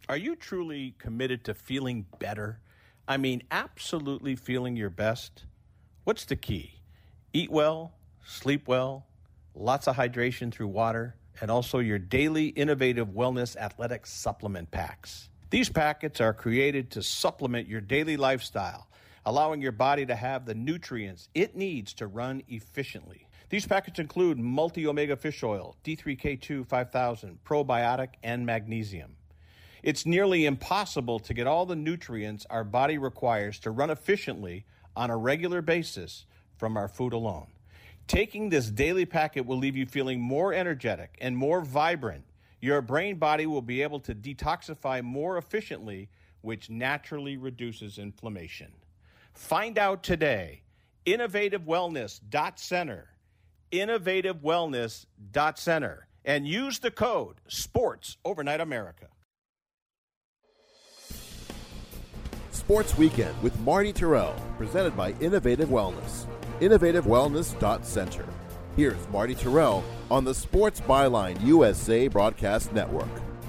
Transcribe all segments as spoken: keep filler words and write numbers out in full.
Are you truly committed to feeling better? I mean, absolutely feeling your best? What's the key? Eat well, sleep well, lots of hydration through water, and also your daily innovative wellness athletic supplement packs. These packets are created to supplement your daily lifestyle, allowing your body to have the nutrients it needs to run efficiently. These packets include multi-omega fish oil, D three K two five thousand, probiotic, and magnesium. It's nearly impossible to get all the nutrients our body requires to run efficiently on a regular basis from our food alone. Taking this daily packet will leave you feeling more energetic and more vibrant. Your brain body will be able to detoxify more efficiently, which naturally reduces inflammation. Find out today. innovative wellness dot center. innovative wellness dot center. And use the code SPORTS Overnight America. Sports Weekend with Marty Terrell, presented by Innovative Wellness. innovative wellness dot center. Here's Marty Terrell on the Sports Byline U S A Broadcast Network.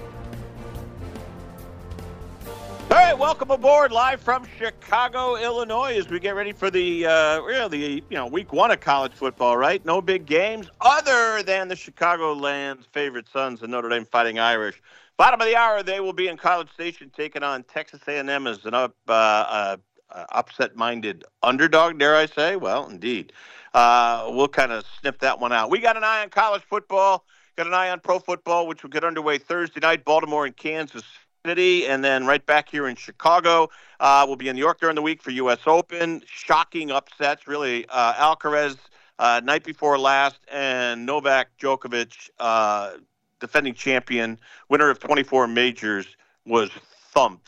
All right, welcome aboard, live from Chicago, Illinois, as we get ready for the uh, really, you know, week one of college football. Right, no big games other than the Chicagoland's favorite sons, the Notre Dame Fighting Irish. Bottom of the hour, they will be in College Station taking on Texas A and M as an up, uh, uh, uh, upset-minded underdog. Dare I say? Well, indeed. Uh, we'll kind of snip that one out. We got an eye on college football. Got an eye on pro football, which will get underway Thursday night. Baltimore and Kansas City, and then right back here in Chicago. Uh, we'll be in New York during the week for U S Open. Shocking upsets, really. Uh, Alcaraz, uh, night before last, and Novak Djokovic, uh, defending champion, winner of twenty-four majors, was thumped.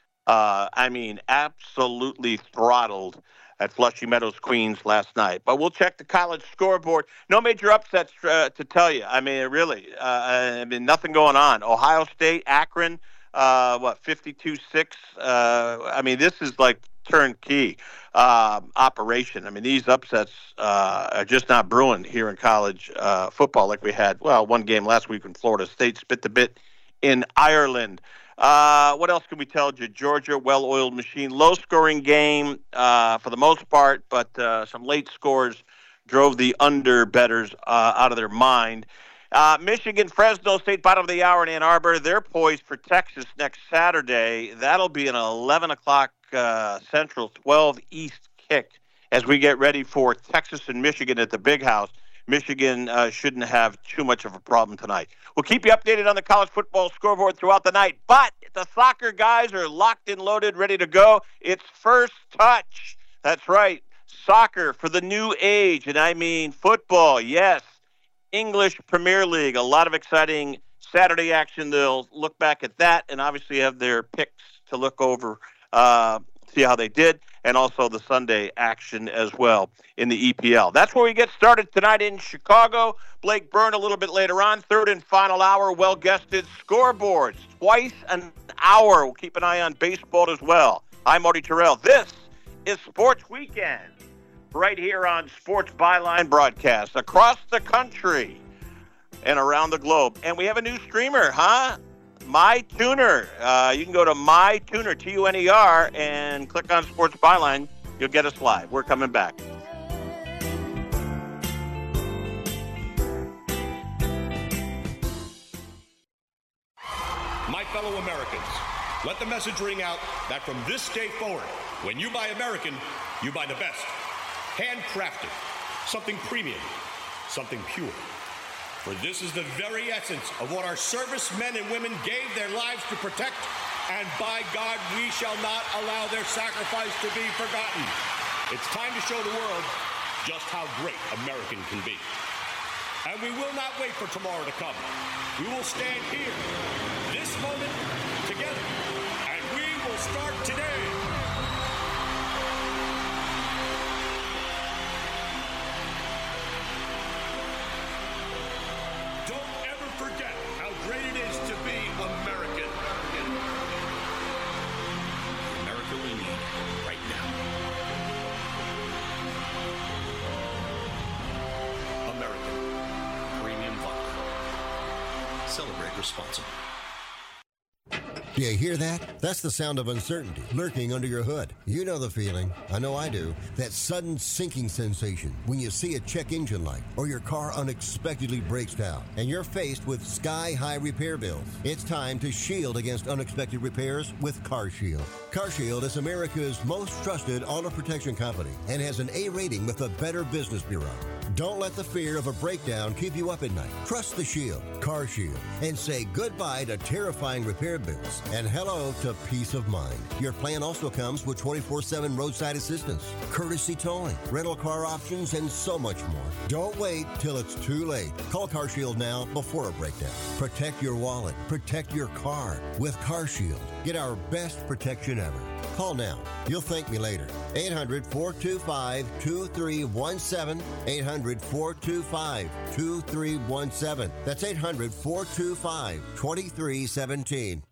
Uh, I mean, absolutely throttled at Flushing Meadows, Queens last night. But we'll check the college scoreboard. No major upsets uh, to tell you. I mean, really, uh, I mean, nothing going on. Ohio State, Akron, uh, what, fifty-two six? Uh, I mean, this is like turnkey uh, operation. I mean, these upsets uh, are just not brewing here in college uh, football like we had, well, one game last week when Florida State spit the bit in Ireland. Uh, what else can we tell you? Georgia, well-oiled machine. Low-scoring game uh, for the most part, but uh, some late scores drove the under-bettors uh, out of their mind. Uh, Michigan, Fresno State, bottom of the hour in Ann Arbor. They're poised for Texas next Saturday. That'll be an eleven o'clock uh, Central, twelve East kick as we get ready for Texas and Michigan at the Big House. Michigan uh, shouldn't have too much of a problem tonight. We'll keep you updated on the college football scoreboard throughout the night, but the soccer guys are locked and loaded, ready to go. It's First Touch. That's right, soccer for the new age, and I mean football, yes. English Premier League, a lot of exciting Saturday action. They'll look back at that and obviously have their picks to look over, uh, see how they did, and also the Sunday action as well in the E P L. That's where we get started tonight in Chicago. Blake Byrne a little bit later on, third and final hour, well-guested scoreboards, twice an hour. We'll keep an eye on baseball as well. I'm Marty Terrell. This is Sports Weekend right here on Sports Byline Broadcast across the country and around the globe. And we have a new streamer, huh? MyTuner. Uh, you can go to MyTuner, T U N E R, and click on Sports Byline. You'll get us live. We're coming back. My fellow Americans, let the message ring out that from this day forward, when you buy American, you buy the best. Handcrafted, something premium, something pure. For this is the very essence of what our servicemen and women gave their lives to protect, and by God, we shall not allow their sacrifice to be forgotten. It's time to show the world just how great American can be. And we will not wait for tomorrow to come. We will stand here, this moment, together, and we will start today. Don't ever forget how great it is to be American. America we need right now. American Premium Vodka. Celebrate responsibly. Do you hear that? That's the sound of uncertainty lurking under your hood. You know the feeling. I know I do. That sudden sinking sensation when you see a check engine light or your car unexpectedly breaks down and you're faced with sky-high repair bills. It's time to shield against unexpected repairs with CarShield. CarShield is America's most trusted auto protection company and has an A rating with the Better Business Bureau. Don't let the fear of a breakdown keep you up at night. Trust the Shield, CarShield, and say goodbye to terrifying repair bills and hello to peace of mind. Your plan also comes with twenty-four seven roadside assistance, courtesy towing, rental car options, and so much more. Don't wait till it's too late. Call CarShield now before a breakdown. Protect your wallet. Protect your car with CarShield. Get our best protection ever. Call now. You'll thank me later. eight hundred, four two five, two three one seven. eight hundred, four two five, two three one seven. That's eight hundred, four two five, two three one seven.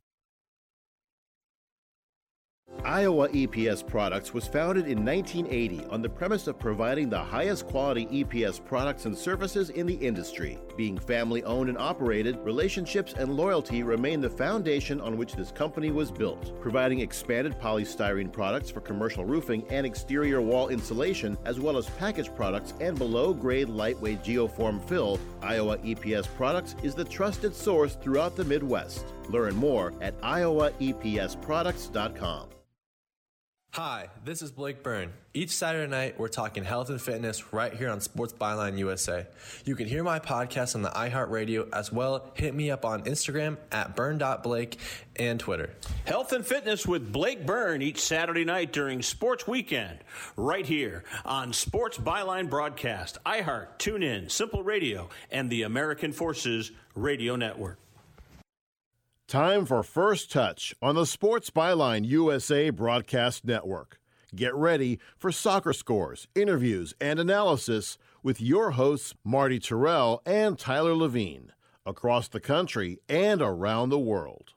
Iowa E P S Products was founded in nineteen eighty on the premise of providing the highest quality E P S products and services in the industry. Being family-owned and operated, relationships and loyalty remain the foundation on which this company was built, providing expanded polystyrene products for commercial roofing and exterior wall insulation, as well as packaged products and below-grade lightweight geoform fill. Iowa E P S Products is the trusted source throughout the Midwest. Learn more at iowa e p s products dot com. Hi, this is Blake Byrne. Each Saturday night, we're talking health and fitness right here on Sports Byline U S A. You can hear my podcast on the iHeartRadio as well. Hit me up on Instagram at burn dot blake and Twitter. Health and fitness with Blake Byrne each Saturday night during Sports Weekend right here on Sports Byline Broadcast, iHeart, TuneIn, Simple Radio, and the American Forces Radio Network. Time for First Touch on the Sports Byline U S A Broadcast Network. Get ready for soccer scores, interviews, and analysis with your hosts Marty Terrell and Tyler Levine across the country and around the world.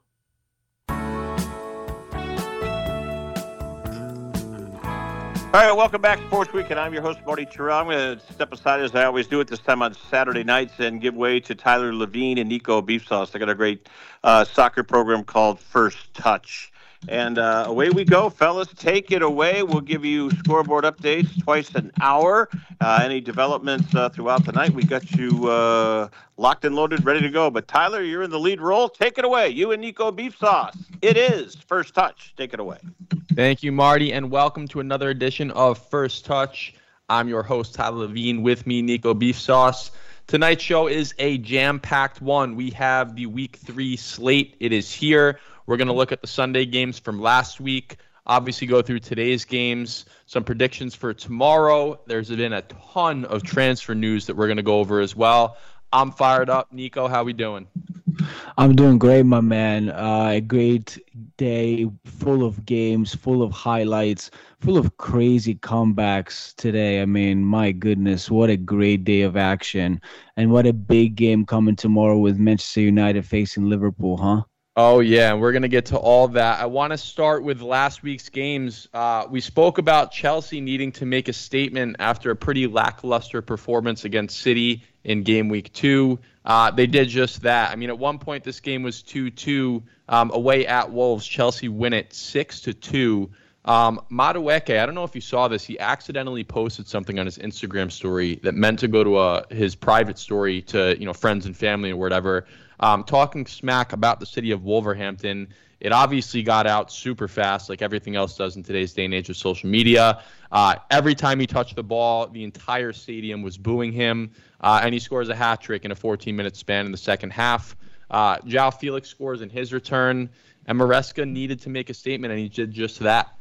All right, welcome back to Sports Weekend. I'm your host, Marty Terrell. I'm going to step aside, as I always do at this time on Saturday nights, and give way to Tyler Levine and Nico Beef Sauce. They got a great uh, soccer program called First Touch. And uh, away we go, fellas. Take it away. We'll give you scoreboard updates twice an hour. Uh, any developments uh, throughout the night, we got you uh, locked and loaded, ready to go. But, Tyler, you're in the lead role. Take it away. You and Nico Beef Sauce. It is First Touch. Take it away. Thank you, Marty, and welcome to another edition of First Touch. I'm your host, Tyler Levine. With me, Nico Beef Sauce. Tonight's show is a jam-packed one. We have the Week three slate. It is here. We're going to look at the Sunday games from last week, obviously go through today's games, some predictions for tomorrow. There's been a ton of transfer news that we're going to go over as well. I'm fired up. Nico, how we doing? I'm doing great, my man. Uh, a great day, full of games, full of highlights, full of crazy comebacks today. I mean, my goodness, what a great day of action. And what a big game coming tomorrow with Manchester United facing Liverpool, huh? Oh, yeah, and we're going to get to all that. I want to start with last week's games. Uh, we spoke about Chelsea needing to make a statement after a pretty lackluster performance against City in game week two. Uh, they did just that. I mean, at one point, this game was two two um, away at Wolves. Chelsea win it six to two. Um, Madueke, I don't know if you saw this. He accidentally posted something on his Instagram story that meant to go to a, his private story to, you know, friends and family or whatever, um, talking smack about the city of Wolverhampton. It obviously got out super fast, like everything else does in today's day and age of social media. Uh, every time he touched the ball, the entire stadium was booing him, uh, and he scores a hat trick in a fourteen-minute span in the second half. Uh, João Felix scores in his return, and Maresca needed to make a statement, and he did just that.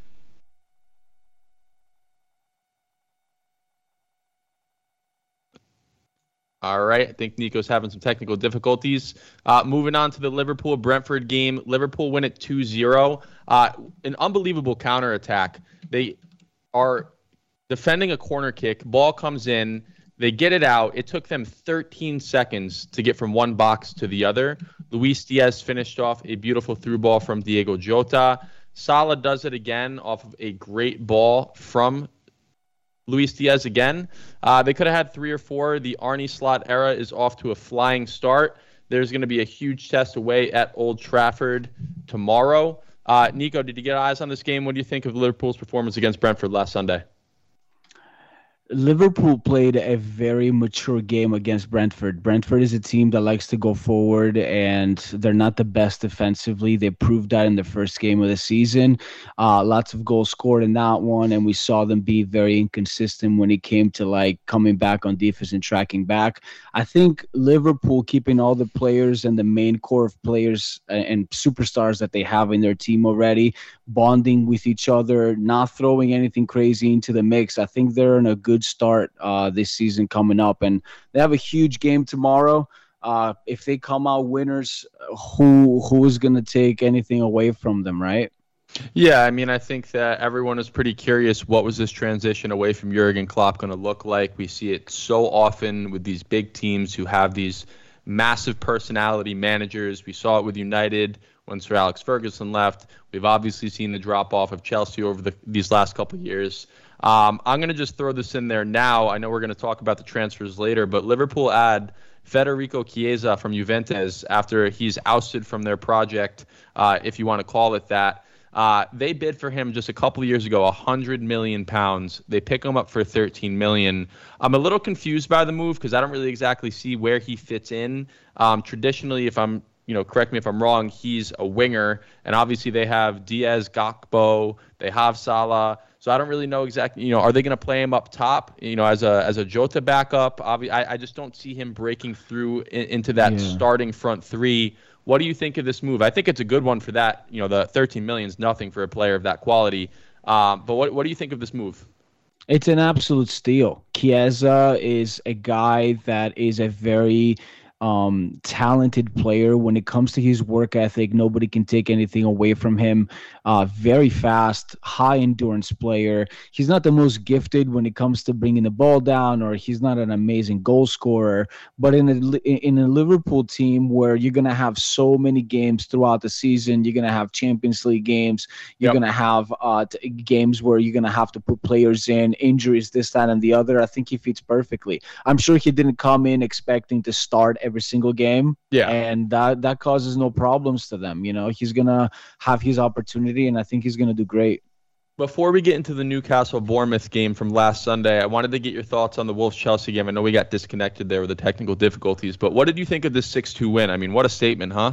All right, I think Nico's having some technical difficulties. Uh, moving on to the Liverpool-Brentford game. Liverpool win it two zero. Uh, an unbelievable counterattack. They are defending a corner kick. Ball comes in. They get it out. It took them thirteen seconds to get from one box to the other. Luis Diaz finished off a beautiful through ball from Diego Jota. Salah does it again off of a great ball from Luis Diaz again. Uh, they could have had three or four. The Arnie Slot era is off to a flying start. There's going to be a huge test away at Old Trafford tomorrow. Uh, Nico, did you get eyes on this game? What do you think of Liverpool's performance against Brentford last Sunday? Liverpool played a very mature game against Brentford. Brentford is a team that likes to go forward, and they're not the best defensively. They proved that in the first game of the season. Uh, lots of goals scored in that one, and we saw them be very inconsistent when it came to like coming back on defense and tracking back. I think Liverpool keeping all the players and the main core of players and superstars that they have in their team already, bonding with each other, not throwing anything crazy into the mix. I think they're in a good start uh, this season coming up, and they have a huge game tomorrow. Uh, if they come out winners, who who is going to take anything away from them, right? Yeah, I mean, I think that everyone is pretty curious what was this transition away from Jurgen Klopp going to look like. We see it so often with these big teams who have these massive personality managers. We saw it with United when Sir Alex Ferguson left. We've obviously seen the drop-off of Chelsea over the, these last couple of years. Um, I'm going to just throw this in there now. I know we're going to talk about the transfers later, but Liverpool add Federico Chiesa from Juventus after he's ousted from their project, uh, if you want to call it that. Uh, they bid for him just a couple of years ago, one hundred million pounds. They pick him up for thirteen million dollars. I'm a little confused by the move because I don't really exactly see where he fits in. Um, traditionally, if I'm, you know, correct me if I'm wrong, he's a winger, and obviously they have Diaz, Gakpo, they have Salah. So I don't really know exactly, you know, are they going to play him up top, you know, as a as a Jota backup? Obvi- I, I just don't see him breaking through in, into that yeah. starting front three. What do you think of this move? I think it's a good one for that. You know, the thirteen million is nothing for a player of that quality. Um, but what what do you think of this move? It's an absolute steal. Chiesa is a guy that is a very um, talented player. When it comes to his work ethic, nobody can take anything away from him. Uh, very fast, high endurance player. He's not the most gifted when it comes to bringing the ball down, or he's not an amazing goal scorer. But in a, in a Liverpool team where you're going to have so many games throughout the season, you're going to have Champions League games, you're yep. going to have uh, t- games where you're going to have to put players in, injuries, this, that, and the other. I think he fits perfectly. I'm sure he didn't come in expecting to start every single game. Yeah. And that, that causes no problems to them. You know, he's going to have his opportunity, and I think he's going to do great. Before we get into the Newcastle-Bournemouth game from last Sunday, I wanted to get your thoughts on the Wolves-Chelsea game. I know we got disconnected there with the technical difficulties, but what did you think of this six two win? I mean, what a statement, huh?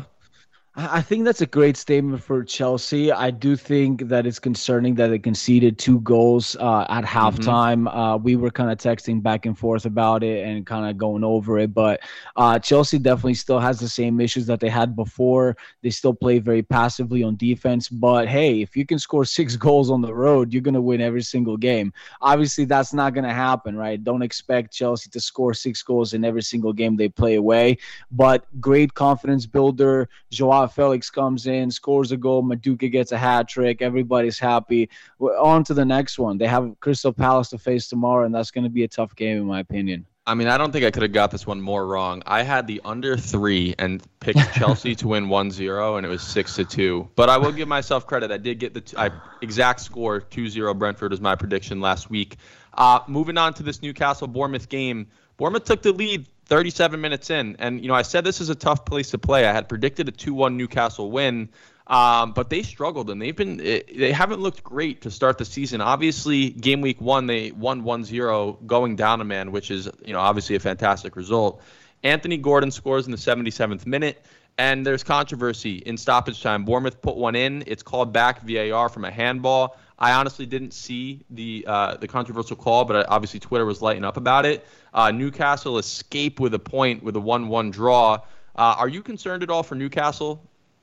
I think that's a great statement for Chelsea. I do think that it's concerning that they conceded two goals uh, at halftime. Mm-hmm. Uh, we were kind of texting back and forth about it and kind of going over it. But uh, Chelsea definitely still has the same issues that they had before. They still play very passively on defense. But, hey, if you can score six goals on the road, you're going to win every single game. Obviously, that's not going to happen, right? Don't expect Chelsea to score six goals in every single game they play away. But great confidence builder. Joao Felix comes in, scores a goal. Maduka gets a hat trick. Everybody's happy. We're on to the next one. They have Crystal Palace to face tomorrow, and that's going to be a tough game in my opinion. I mean, I don't think I could have got this one more wrong. I had the under three and picked Chelsea to win one zero, and it was six to two. But I will give myself credit. I did get the t- I, exact score, two zero Brentford was my prediction last week. Uh, moving on to this Newcastle-Bournemouth game. Bournemouth took the lead thirty-seven minutes in. And, you know, I said this is a tough place to play. I had predicted a two one Newcastle win, um, but they struggled, and they've been they haven't looked great to start the season. Obviously, game week one, they won one zero going down a man, which is, you know, obviously a fantastic result. Anthony Gordon scores in the seventy-seventh minute, and there's controversy in stoppage time. Bournemouth put one in. It's called back V A R from a handball. I honestly didn't see the uh, the controversial call, but obviously Twitter was lighting up about it. Uh, Newcastle escape with a point with a one one draw. Uh, are you concerned at all for Newcastle?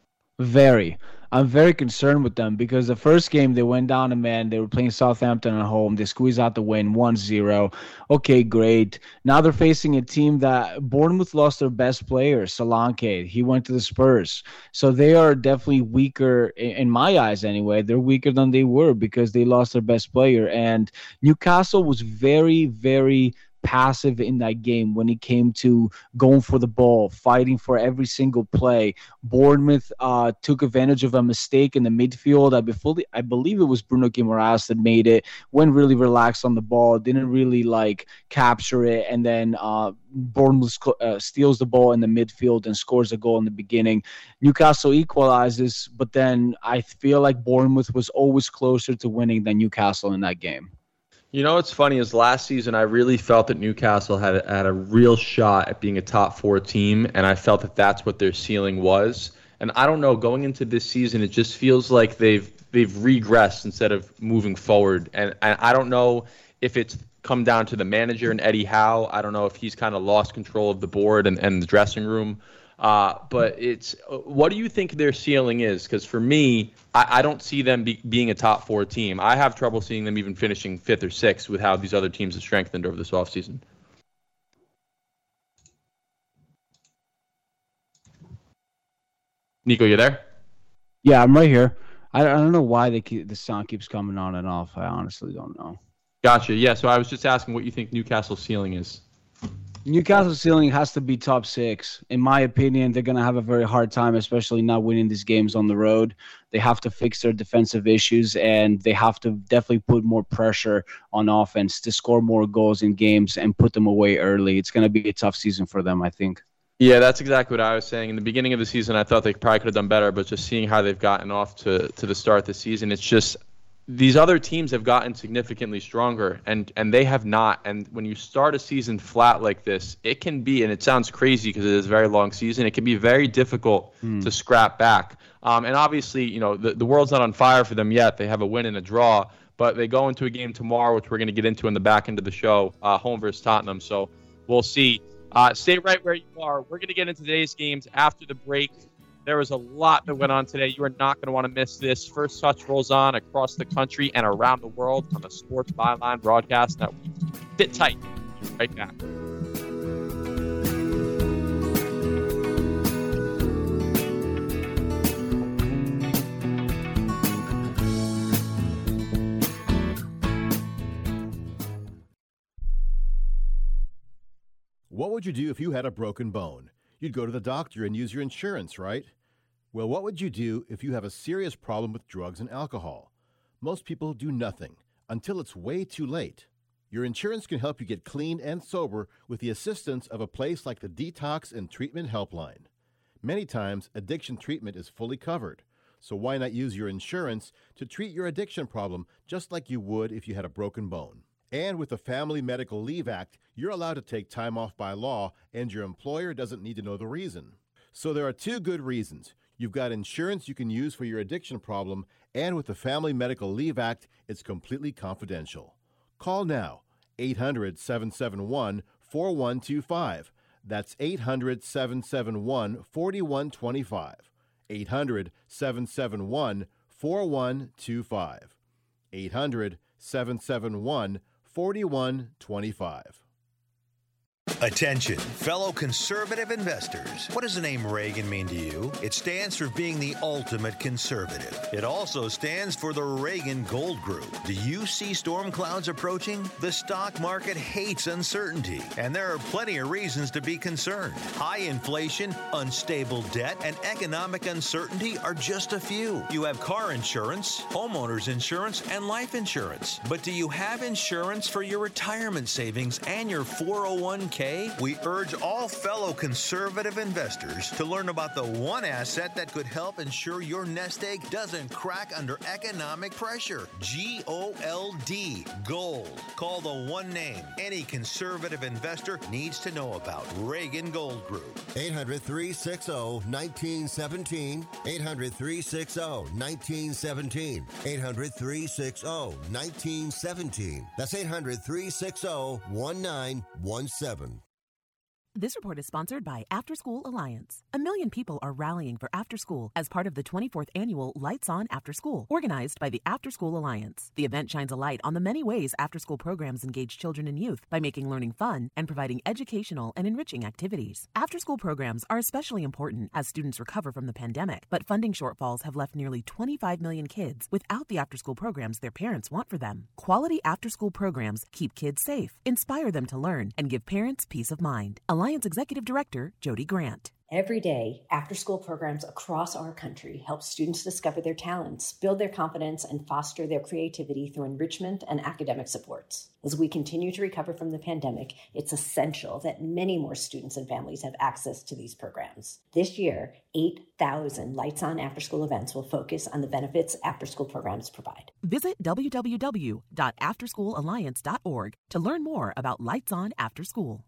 Very. I'm very concerned with them because the first game they went down a man. They were playing Southampton at home. They squeezed out the win one zero. Okay, great. Now they're facing a team that Bournemouth lost their best player, Solanke. He went to the Spurs. So they are definitely weaker, in my eyes anyway. They're weaker than they were because they lost their best player. And Newcastle was very, very passive in that game when it came to going for the ball, fighting for every single play. Bournemouth uh, took advantage of a mistake in the midfield. I, before the, I believe it was Bruno Guimaraes that made it, went really relaxed on the ball, didn't really like capture it, and then uh, Bournemouth uh, steals the ball in the midfield and scores a goal in the beginning. Newcastle equalizes, but then I feel like Bournemouth was always closer to winning than Newcastle in that game. You know what's funny is last season I really felt that Newcastle had a, had a real shot at being a top four team, and I felt that that's what their ceiling was. And I don't know, going into this season, it just feels like they've they've regressed instead of moving forward. And, and I don't know if it's come down to the manager and Eddie Howe. I don't know if he's kind of lost control of the board and, and the dressing room. Uh, but it's what do you think their ceiling is? Because for me, I, I don't see them be, being a top four team. I have trouble seeing them even finishing fifth or sixth with how these other teams have strengthened over this offseason. Nico, you there? Yeah, I'm right here. I, I don't know why they keep, the sound keeps coming on and off. I honestly don't know. Gotcha. Yeah, so I was just asking what you think Newcastle's ceiling is. Newcastle's ceiling has to be top six. In my opinion, they're going to have a very hard time, especially not winning these games on the road. They have to fix their defensive issues, and they have to definitely put more pressure on offense to score more goals in games and put them away early. It's going to be a tough season for them, I think. Yeah, that's exactly what I was saying. In the beginning of the season, I thought they probably could have done better, but just seeing how they've gotten off to, to the start of the season, it's just these other teams have gotten significantly stronger, and, and they have not. And when you start a season flat like this, it can be, and it sounds crazy because it is a very long season, it can be very difficult mm. to scrap back. Um, and obviously, you know, the, the world's not on fire for them yet. They have a win and a draw, but they go into a game tomorrow, which we're going to get into in the back end of the show, uh, home versus Tottenham. So we'll see. Uh, stay right where you are. We're going to get into today's games after the break. There was a lot that went on today. You are not going to want to miss this. First Touch rolls on across the country and around the world on the Sports Byline Broadcast Network. Sit tight. Be right back. What would you do if you had a broken bone? You'd go to the doctor and use your insurance, right? Well, what would you do if you have a serious problem with drugs and alcohol? Most people do nothing until it's way too late. Your insurance can help you get clean and sober with the assistance of a place like the Detox and Treatment Helpline. Many times, addiction treatment is fully covered, so why not use your insurance to treat your addiction problem just like you would if you had a broken bone? And with the Family Medical Leave Act, you're allowed to take time off by law, and your employer doesn't need to know the reason. So there are two good reasons. You've got insurance you can use for your addiction problem, and with the Family Medical Leave Act, it's completely confidential. Call now, eight hundred, seven seven one, four one two five. That's eight hundred, seven seven one, four one two five. eight hundred, seven seven one, four one two five. eight hundred, seven seven one, four one two five. Attention, fellow conservative investors. What does the name Reagan mean to you? It stands for being the ultimate conservative. It also stands for the Reagan Gold Group. Do you see storm clouds approaching? The stock market hates uncertainty, and there are plenty of reasons to be concerned. High inflation, unstable debt, and economic uncertainty are just a few. You have car insurance, homeowners insurance, and life insurance. But do you have insurance for your retirement savings and your four oh one k? We urge all fellow conservative investors to learn about the one asset that could help ensure your nest egg doesn't crack under economic pressure. G O L D, gold. Call the one name any conservative investor needs to know about. Reagan Gold Group. eight hundred, three six zero, one nine one seven. eight hundred, three six zero, one nine one seven. eight hundred, three six zero, one nine one seven. That's eight hundred, three six zero, one nine one seven. This report is sponsored by After School Alliance. A million people are rallying for after school as part of the twenty-fourth annual Lights On After School, organized by the After School Alliance. The event shines a light on the many ways after-school programs engage children and youth by making learning fun and providing educational and enriching activities. After-school programs are especially important as students recover from the pandemic, but funding shortfalls have left nearly twenty-five million kids without the after-school programs their parents want for them. Quality after-school programs keep kids safe, inspire them to learn, and give parents peace of mind. Alliance Executive Director Jody Grant. Every day, after-school programs across our country help students discover their talents, build their confidence, and foster their creativity through enrichment and academic supports. As we continue to recover from the pandemic, it's essential that many more students and families have access to these programs. This year, eight thousand Lights On after-school events will focus on the benefits after-school programs provide. Visit w w w dot after school alliance dot org to learn more about Lights On After School.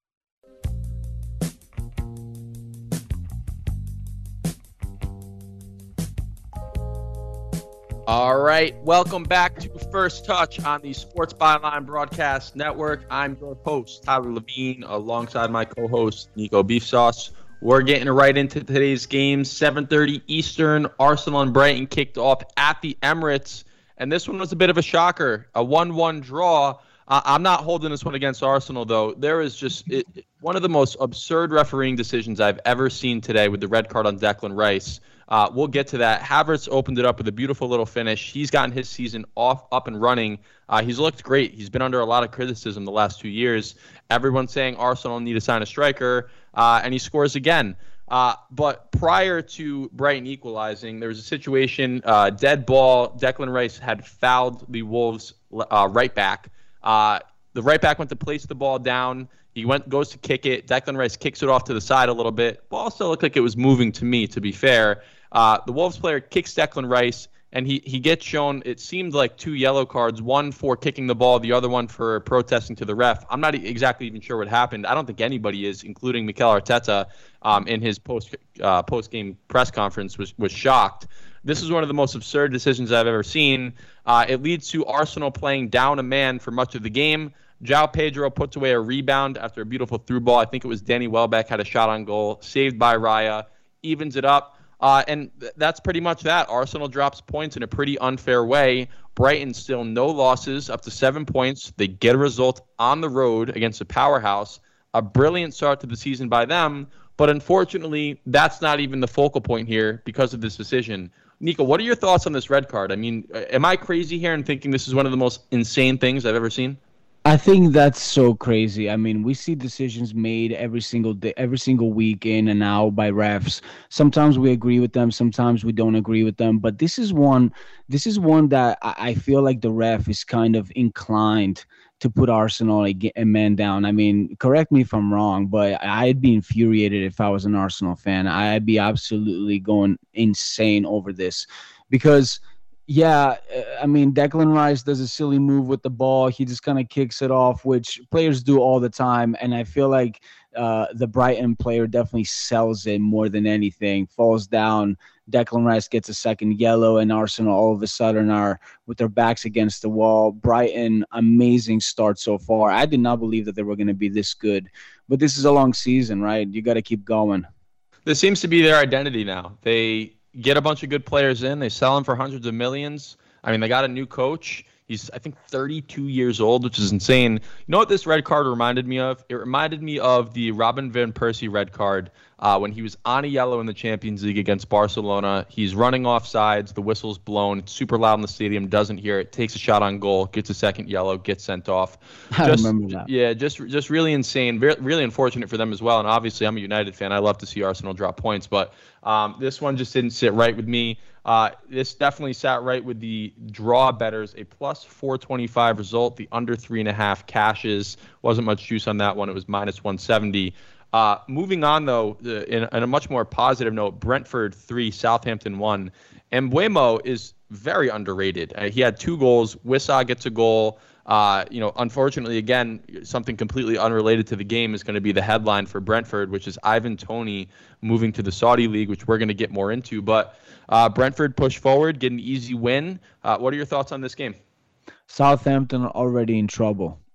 All right, welcome back to First Touch on the Sports Byline Broadcast Network. I'm your host, Tyler Levine, alongside my co-host, Nico Beefsauce. We're getting right into today's game. seven thirty Eastern, Arsenal and Brighton kicked off at the Emirates, and this one was a bit of a shocker, a one one draw. Uh, I'm not holding this one against Arsenal, though. There is just it, one of the most absurd refereeing decisions I've ever seen today with the red card on Declan Rice. Uh, we'll get to that. Havertz opened it up with a beautiful little finish. He's gotten his season off, up and running. Uh, he's looked great. He's been under a lot of criticism the last two years. Everyone's saying Arsenal need to sign a striker, uh, and he scores again. Uh, but prior to Brighton equalizing, there was a situation, uh, dead ball. Declan Rice had fouled the Wolves uh, right back. Uh, the right back went to place the ball down. He went, goes to kick it. Declan Rice kicks it off to the side a little bit. Ball still looked like it was moving to me, to be fair. Uh, the Wolves player kicks Declan Rice, and he, he gets shown, it seemed like two yellow cards, one for kicking the ball, the other one for protesting to the ref. I'm not exactly even sure what happened. I don't think anybody is, including Mikel Arteta, um, in his post uh, post-game press conference, was, was shocked. This is one of the most absurd decisions I've ever seen. Uh, it leads to Arsenal playing down a man for much of the game. João Pedro puts away a rebound after a beautiful through ball. I think it was Danny Welbeck had a shot on goal, saved by Raya, evens it up. Uh, and th- that's pretty much that. Arsenal drops points in a pretty unfair way. Brighton still no losses, up to seven points. They get a result on the road against a powerhouse. A brilliant start to the season by them. But unfortunately, that's not even the focal point here because of this decision. Nico, what are your thoughts on this red card? I mean, am I crazy here in thinking this is one of the most insane things I've ever seen? I think that's so crazy. I mean, we see decisions made every single day, every single week in and out by refs. Sometimes we agree with them, sometimes we don't agree with them. But this is one, this is one that I feel like the ref is kind of inclined to put Arsenal a, a man down. I mean, correct me if I'm wrong, but I'd be infuriated if I was an Arsenal fan. I'd be absolutely going insane over this because. Yeah, I mean, Declan Rice does a silly move with the ball. He just kind of kicks it off, which players do all the time. And I feel like uh, the Brighton player definitely sells it more than anything. Falls down, Declan Rice gets a second yellow, and Arsenal all of a sudden are with their backs against the wall. Brighton, amazing start so far. I did not believe that they were going to be this good. But this is a long season, right? You got to keep going. This seems to be their identity now. They get a bunch of good players in. They sell them for hundreds of millions. I mean, they got a new coach. He's, I think, thirty-two years old, which is insane. You know what this red card reminded me of? It reminded me of the Robin van Persie red card uh, when he was on a yellow in the Champions League against Barcelona. He's running off sides. The whistle's blown. It's super loud in the stadium. Doesn't hear it. Takes a shot on goal. Gets a second yellow. Gets sent off. I just, remember that. Yeah, just just really insane. Very, really unfortunate for them as well. And obviously, I'm a United fan. I love to see Arsenal drop points. But um, this one just didn't sit right with me. Uh, this definitely sat right with the draw bettors. A plus four twenty-five result. The under three and a half cashes. Wasn't much juice on that one. It was minus one seventy. Uh, moving on, though, uh, in, in a much more positive note, Brentford three, Southampton one. Mbeumo is very underrated. Uh, he had two goals. Wissa gets a goal. Uh, you know, unfortunately, again, something completely unrelated to the game is going to be the headline for Brentford, which is Ivan Toney moving to the Saudi League, which we're going to get more into. But uh, Brentford push forward, get an easy win. Uh, what are your thoughts on this game? Southampton already in trouble.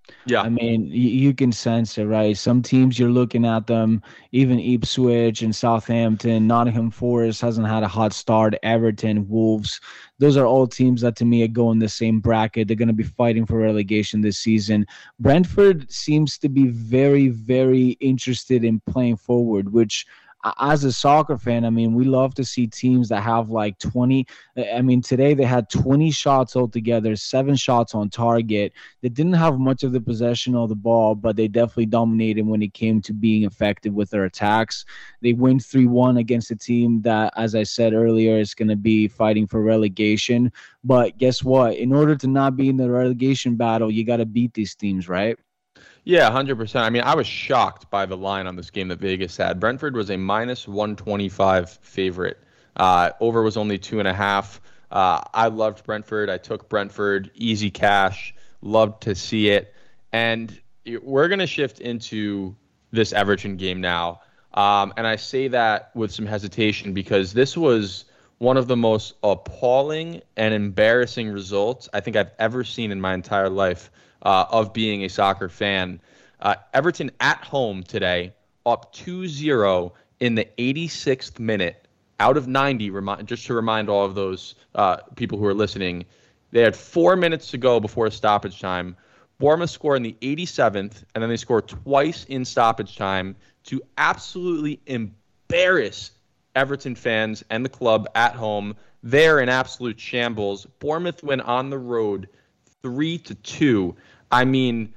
Yeah. I mean, y- you can sense it, right? Some teams you're looking at them, even Ipswich and Southampton, Nottingham Forest hasn't had a hot start, Everton, Wolves. Those are all teams that to me go in the same bracket. They're going to be fighting for relegation this season. Brentford seems to be very, very interested in playing forward, which as a soccer fan, I mean, we love to see teams that have like twenty. I mean, today they had twenty shots altogether, seven shots on target. They didn't have much of the possession of the ball, but they definitely dominated when it came to being effective with their attacks. They win three one against a team that, as I said earlier, is going to be fighting for relegation. But guess what? In order to not be in the relegation battle, you got to beat these teams, right? Yeah, one hundred percent. I mean, I was shocked by the line on this game that Vegas had. Brentford was a minus one twenty-five favorite. Uh, over was only two and a half. Uh, I loved Brentford. I took Brentford, easy cash, loved to see it. And we're going to shift into this Everton game now. Um, and I say that with some hesitation because this was one of the most appalling and embarrassing results I think I've ever seen in my entire life. Uh, of being a soccer fan. Uh, Everton at home today, up two zero in the eighty-sixth minute, out of ninety, remi- just to remind all of those uh, people who are listening. They had four minutes to go before stoppage time. Bournemouth scored in the eighty-seventh, and then they scored twice in stoppage time to absolutely embarrass Everton fans and the club at home. They're in absolute shambles. Bournemouth went on the road three to two. I mean,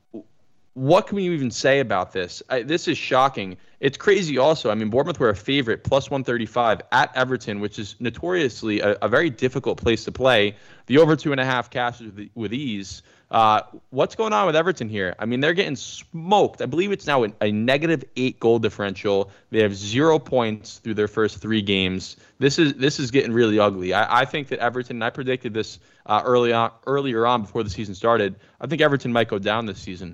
what can we even say about this? I, this is shocking. It's crazy also. I mean, Bournemouth were a favorite, plus one thirty-five at Everton, which is notoriously a, a very difficult place to play. The over two and a half cashes with, with ease. Uh, what's going on with Everton here? I mean, they're getting smoked. I believe it's now a, a negative eight goal differential. They have zero points through their first three games. This is this is getting really ugly. I, I think that Everton, and I predicted this uh, early on, earlier on before the season started, I think Everton might go down this season.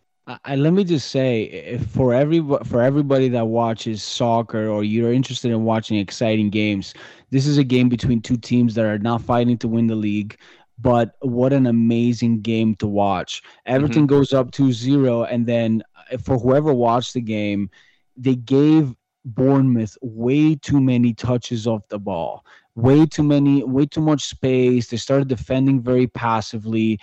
I, let me just say, if for every for everybody that watches soccer or you're interested in watching exciting games, this is a game between two teams that are not fighting to win the league. But what an amazing game to watch. Everton mm-hmm. goes up two zero, and then for whoever watched the game, they gave Bournemouth way too many touches off the ball, way too many, way too much space. They started defending very passively.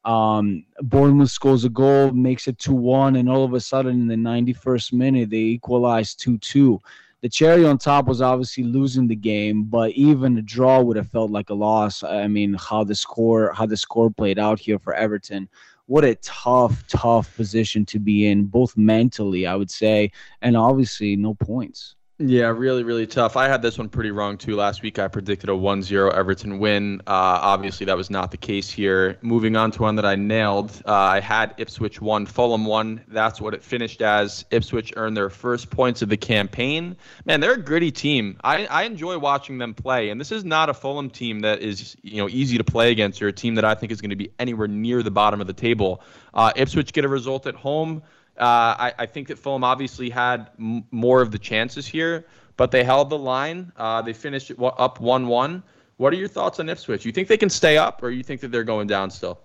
Um, Bournemouth scores a goal, makes it two one, and all of a sudden in the ninety-first minute, they equalize two two. The cherry on top was obviously losing the game, but even a draw would have felt like a loss. I mean, how the score how the score played out here for Everton. What a tough, tough position to be in, both mentally, I would say, and obviously no points. Yeah, really, really tough. I had this one pretty wrong, too. Last week, I predicted a one zero Everton win. Uh, obviously, that was not the case here. Moving on to one that I nailed, uh, I had Ipswich one, Fulham one. That's what it finished as. Ipswich earned their first points of the campaign. Man, they're a gritty team. I, I enjoy watching them play, and this is not a Fulham team that is, you know, easy to play against, or a team that I think is going to be anywhere near the bottom of the table. Uh, Ipswich get a result at home. Uh, I, I think that Fulham obviously had m- more of the chances here, but they held the line. Uh, they finished it up one one. What are your thoughts on Ipswich? You think they can stay up, or you think that they're going down still?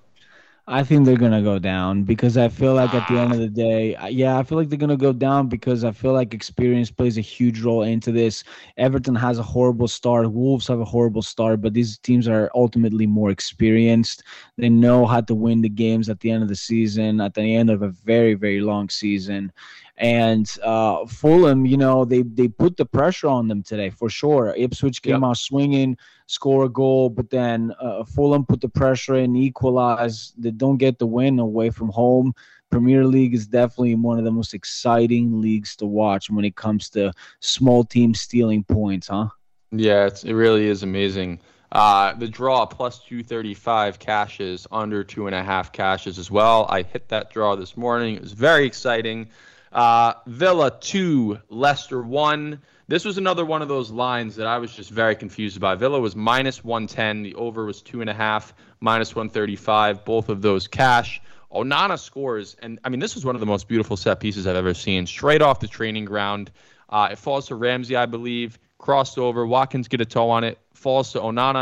I think they're going to go down because I feel like at the end of the day, yeah, I feel like they're going to go down because I feel like experience plays a huge role into this. Everton has a horrible start. Wolves have a horrible start, but these teams are ultimately more experienced. They know how to win the games at the end of the season, at the end of a very, very long season. And uh, Fulham, you know, they they put the pressure on them today for sure. Ipswich came yep. out swinging, score a goal, but then uh, Fulham put the pressure in, equalize. They don't get the win away from home. Premier League is definitely one of the most exciting leagues to watch when it comes to small teams stealing points, huh? Yeah, it's, it really is amazing. Uh, the draw plus two thirty-five cashes, under two and a half cashes as well. I hit that draw this morning. It was very exciting. Uh, Villa two, Leicester one. This was another one of those lines that I was just very confused by. Villa was minus one ten. The over was two and a half, minus one thirty-five. Both of those cash. Onana scores. And, I mean, this was one of the most beautiful set pieces I've ever seen. Straight off the training ground. Uh, it falls to Ramsey, I believe. Crossed over. Watkins get a toe on it. Falls to Onana.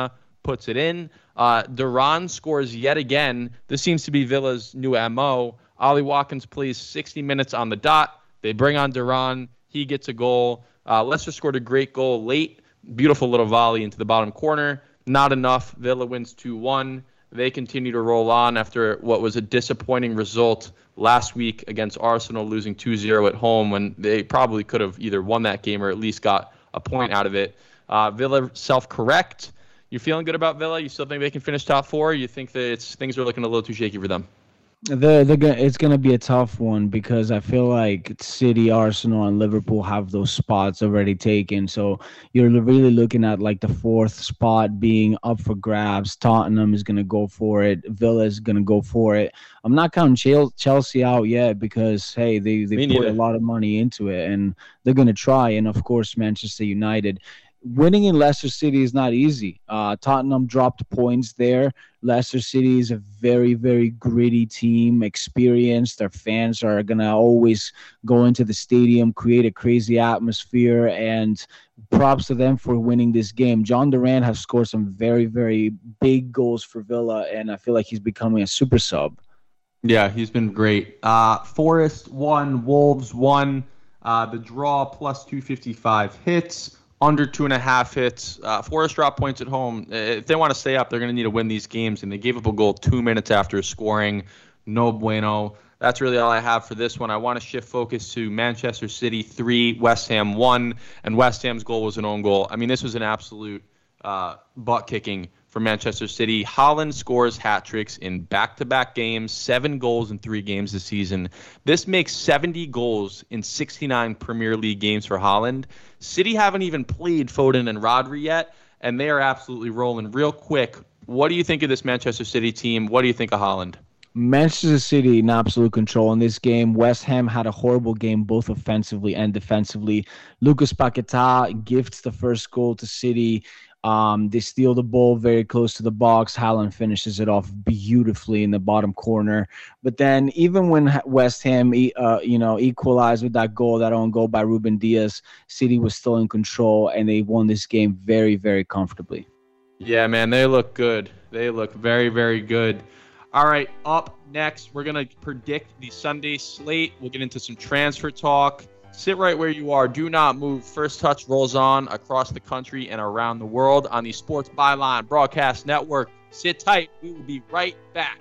puts it in. Uh, Duran scores yet again. This seems to be Villa's new M O. Ollie Watkins plays sixty minutes on the dot. They bring on Duran. He gets a goal. Uh, Leicester scored a great goal late. Beautiful little volley into the bottom corner. Not enough. Villa wins two one. They continue to roll on after what was a disappointing result last week against Arsenal, losing two zero at home when they probably could have either won that game or at least got a point out of it. Uh, Villa self-correct. You feeling good about Villa? You still think they can finish top four? Or you think that it's, things are looking a little too shaky for them? They're, they're gonna, it's going to be a tough one because I feel like City, Arsenal, and Liverpool have those spots already taken. So you're really looking at like the fourth spot being up for grabs. Tottenham is going to go for it. Villa is going to go for it. I'm not counting Chelsea out yet because, hey, they, they put a lot of money into it, and they're going to try. And, of course, Manchester United. Winning in Leicester City is not easy. Uh, Tottenham dropped points there. Leicester City is a very, very gritty team, experienced. Their fans are going to always go into the stadium, create a crazy atmosphere, and props to them for winning this game. John Duran has scored some very, very big goals for Villa, and I feel like he's becoming a super sub. Yeah, he's been great. Uh, Forest won, Wolves won. Uh, the draw plus two fifty-five hits. Under two and a half hits. Uh, Forest dropped points at home. If they want to stay up, they're going to need to win these games. And they gave up a goal two minutes after scoring. No bueno. That's really all I have for this one. I want to shift focus to Manchester City three, West Ham one, and West Ham's goal was an own goal. I mean, this was an absolute uh, butt-kicking for Manchester City. Haaland scores hat tricks in back-to-back games, seven goals in three games this season. This makes seventy goals in sixty-nine Premier League games for Haaland. City haven't even played Foden and Rodri yet, and they are absolutely rolling. Real quick, what do you think of this Manchester City team? What do you think of Haaland? Manchester City in absolute control in this game. West Ham had a horrible game, both offensively and defensively. Lucas Paquetá gifts the first goal to City. Um, they steal the ball very close to the box. Haaland finishes it off beautifully in the bottom corner. But then even when West Ham, uh, you know, equalized with that goal, that own goal by Ruben Diaz, City was still in control, and they won this game very, very comfortably. Yeah, man, they look good. They look very, very good. All right, up next, we're going to predict the Sunday slate. We'll get into some transfer talk. Sit right where you are. Do not move. First Touch rolls on across the country and around the world on the Sports Byline Broadcast Network. Sit tight. We will be right back.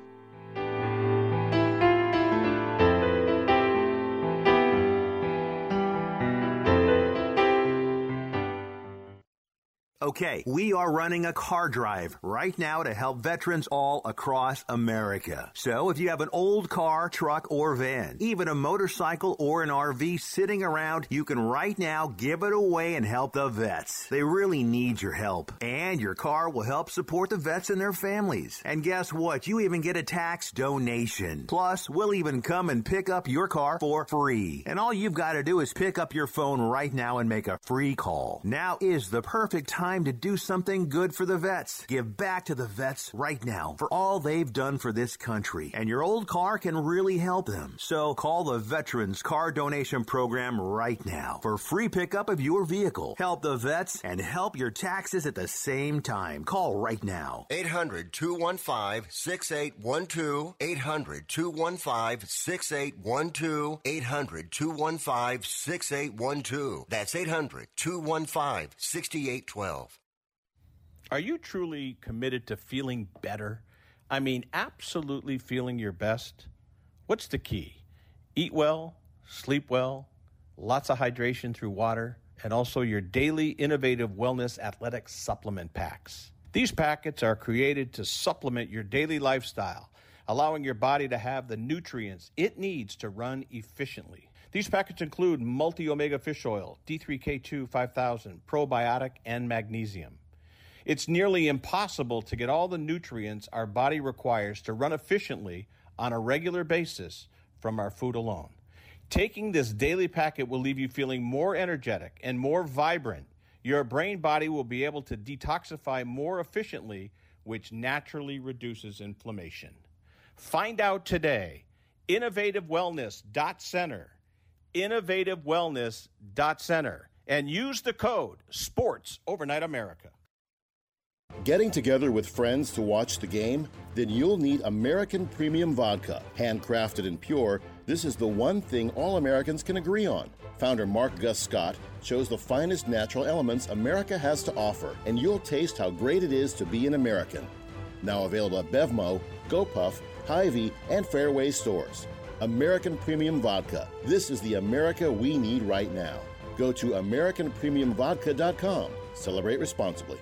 Okay, we are running a car drive right now to help veterans all across America. So if you have an old car, truck, or van, even a motorcycle or an R V sitting around, you can right now give it away and help the vets. They really need your help. And your car will help support the vets and their families. And guess what? You even get a tax donation. Plus, we'll even come and pick up your car for free. And all you've got to do is pick up your phone right now and make a free call. Now is the perfect time to do something good for the vets. Give back to the vets right now for all they've done for this country. And your old car can really help them. So call the Veterans Car Donation Program right now for free pickup of your vehicle. Help the vets and help your taxes at the same time. Call right now. eight hundred, two one five, six eight one two. eight hundred, two one five, six eight one two. eight hundred, two one five, six eight one two. That's eight hundred, two one five, six eight one two. Are you truly committed to feeling better? I mean, absolutely feeling your best? What's the key? Eat well, sleep well, lots of hydration through water, and also your daily innovative wellness athletic supplement packs. These packets are created to supplement your daily lifestyle, allowing your body to have the nutrients it needs to run efficiently. These packets include multi-omega fish oil, D three K two five thousand, probiotic, and magnesium. It's nearly impossible to get all the nutrients our body requires to run efficiently on a regular basis from our food alone. Taking this daily packet will leave you feeling more energetic and more vibrant. Your brain body will be able to detoxify more efficiently, which naturally reduces inflammation. Find out today. innovative wellness dot center. innovative wellness dot center. And use the code SPORTS Overnight America. Getting together with friends to watch the game? Then you'll need American Premium Vodka. Handcrafted and pure, this is the one thing all Americans can agree on. Founder Mark Gus Scott chose the finest natural elements America has to offer, and you'll taste how great it is to be an American. Now available at Bevmo, GoPuff, Hy-Vee, and Fairway stores. American Premium Vodka. This is the America we need right now. Go to American Premium Vodka dot com. Celebrate responsibly.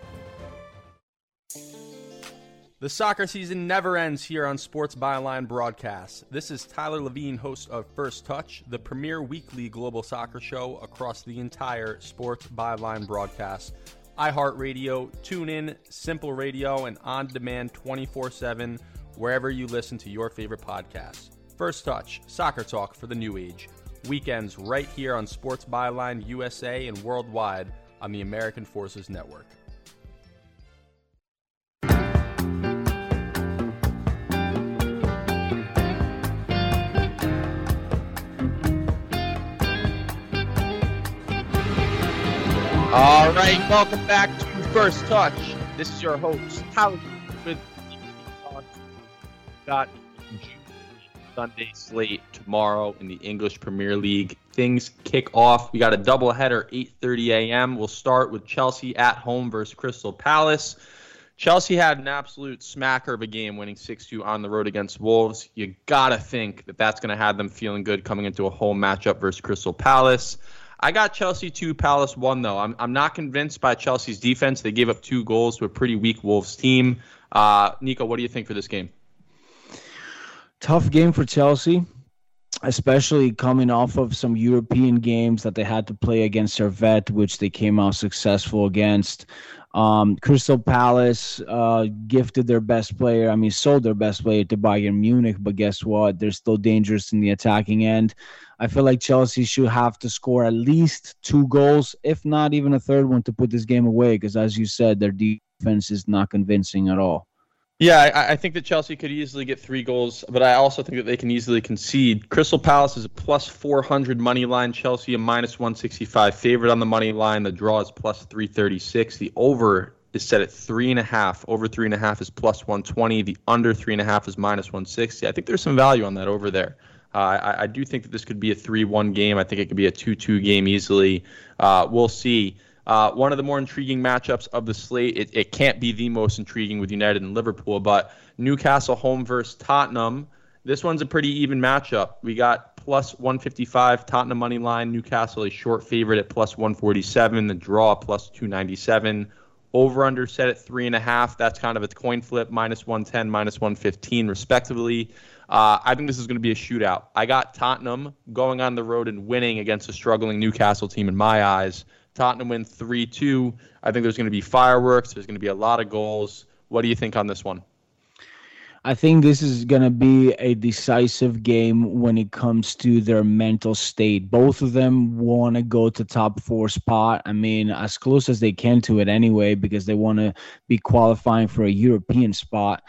The soccer season never ends here on Sports Byline Broadcast. This is Tyler Levine, host of First Touch, the premier weekly global soccer show across the entire Sports Byline broadcast. iHeartRadio, TuneIn, Simple Radio, and on demand twenty-four seven, wherever you listen to your favorite podcasts. First Touch, soccer talk for the new age. Weekends right here on Sports Byline U S A and worldwide on the American Forces Network. All right, welcome back to First Touch. This is your host, Tyler, with got Sunday slate tomorrow in the English Premier League. Things kick off. We got a doubleheader, eight thirty a.m. We'll start with Chelsea at home versus Crystal Palace. Chelsea had an absolute smacker of a game, winning six two on the road against Wolves. You got to think that that's going to have them feeling good coming into a home matchup versus Crystal Palace. I got Chelsea two, Palace one, though. I'm I'm not convinced by Chelsea's defense. They gave up two goals to a pretty weak Wolves team. Uh, Nico, what do you think for this game? Tough game for Chelsea, especially coming off of some European games that they had to play against Servette, which they came out successful against. Um, Crystal Palace uh, gifted their best player. I mean, sold their best player to Bayern Munich, but guess what? They're still dangerous in the attacking end. I feel like Chelsea should have to score at least two goals, if not even a third one, to put this game away, because as you said, their defense is not convincing at all. Yeah, I, I think that Chelsea could easily get three goals, but I also think that they can easily concede. Crystal Palace is a plus four hundred money line. Chelsea a minus one sixty-five favorite on the money line. The draw is plus three thirty-six. The over is set at three and a half. Over three and a half is plus one twenty. The under three and a half is minus one sixty. I think there's some value on that over there. Uh, I, I do think that this could be a three one game. I think it could be a two two game easily. Uh, we'll see. Uh, one of the more intriguing matchups of the slate, it, it can't be the most intriguing with United and Liverpool, but Newcastle home versus Tottenham. This one's a pretty even matchup. We got plus one fifty-five Tottenham money line. Newcastle a short favorite at plus one forty-seven. The draw plus two ninety-seven. Over under set at three and a half. That's kind of a coin flip, minus one ten, minus one fifteen, respectively. Uh, I think this is going to be a shootout. I got Tottenham going on the road and winning against a struggling Newcastle team in my eyes. Tottenham win three two. I think there's going to be fireworks. There's going to be a lot of goals. What do you think on this one? I think this is going to be a decisive game when it comes to their mental state. Both of them want to go to top four spot. I mean, as close as they can to it anyway, because they want to be qualifying for a European spot.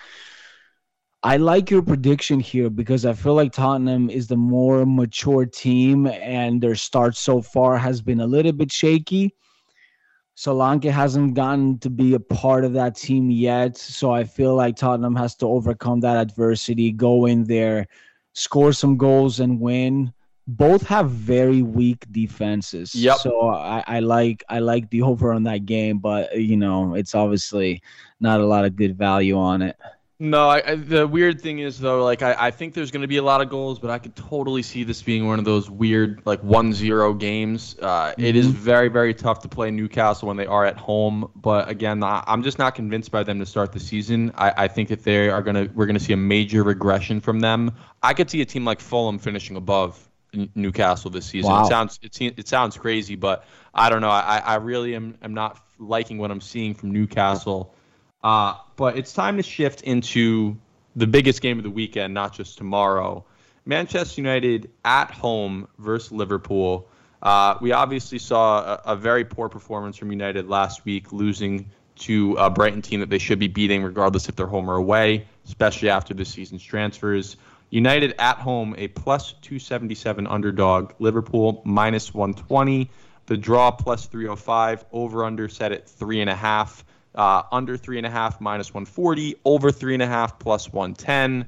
I like your prediction here because I feel like Tottenham is the more mature team and their start so far has been a little bit shaky. Solanke hasn't gotten to be a part of that team yet, so I feel like Tottenham has to overcome that adversity, go in there, score some goals and win. Both have very weak defenses. Yep. So I, I like I like the over on that game, but you know, it's obviously not a lot of good value on it. No, I, I, the weird thing is, though, like I, I think there's going to be a lot of goals, but I could totally see this being one of those weird, like, one zero games. Uh, mm-hmm. It is very, very tough to play Newcastle when they are at home. But, again, I, I'm just not convinced by them to start the season. I, I think that they are going to we're going to see a major regression from them. I could see a team like Fulham finishing above Newcastle this season. Wow. It sounds it, it sounds crazy, but I don't know. I, I really am, am not liking what I'm seeing from Newcastle. Uh, but it's time to shift into the biggest game of the weekend, not just tomorrow. Manchester United at home versus Liverpool. Uh, we obviously saw a, a very poor performance from United last week, losing to a Brighton team that they should be beating regardless if they're home or away, especially after this season's transfers. United at home, a plus two seventy-seven underdog. Liverpool minus one twenty. The draw plus three oh five. Over under set at three and a half. Uh, under three and a half, minus one forty. Over three and a half, plus one ten.